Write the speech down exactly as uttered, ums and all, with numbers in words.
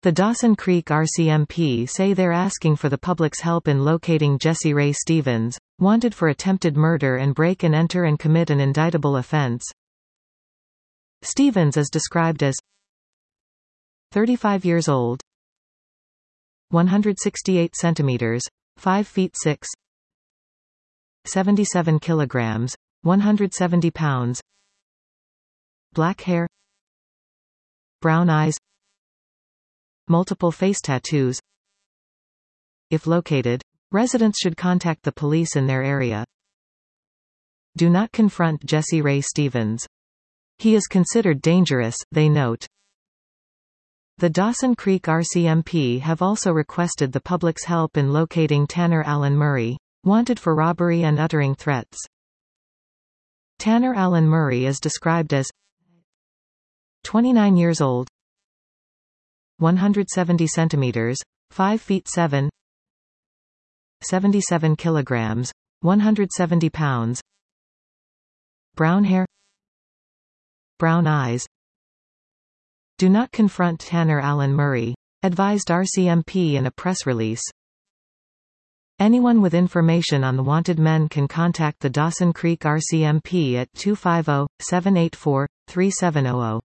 The Dawson Creek R C M P say they're asking for the public's help in locating Jesse Ray Stevens, wanted for attempted murder and break and enter and commit an indictable offense. Stevens is described as thirty-five years old, one hundred sixty-eight centimeters, five feet six, seventy-seven kilograms, one hundred seventy pounds, black hair, brown eyes, multiple face tattoos. If located, residents should contact the police in their area. Do not confront Jesse Ray Stevens. He is considered dangerous, they note. The Dawson Creek R C M P have also requested the public's help in locating Tanner Allen Murray, wanted for robbery and uttering threats. Tanner Allen Murray is described as twenty-nine years old, one hundred seventy centimeters, five feet seven, seventy-seven kilograms, one hundred seventy pounds, brown hair, brown eyes. Do not confront Tanner Allen Murray, advised R C M P in a press release. Anyone with information on the wanted men can contact the Dawson Creek R C M P at two five zero, seven eight four, three seven zero zero.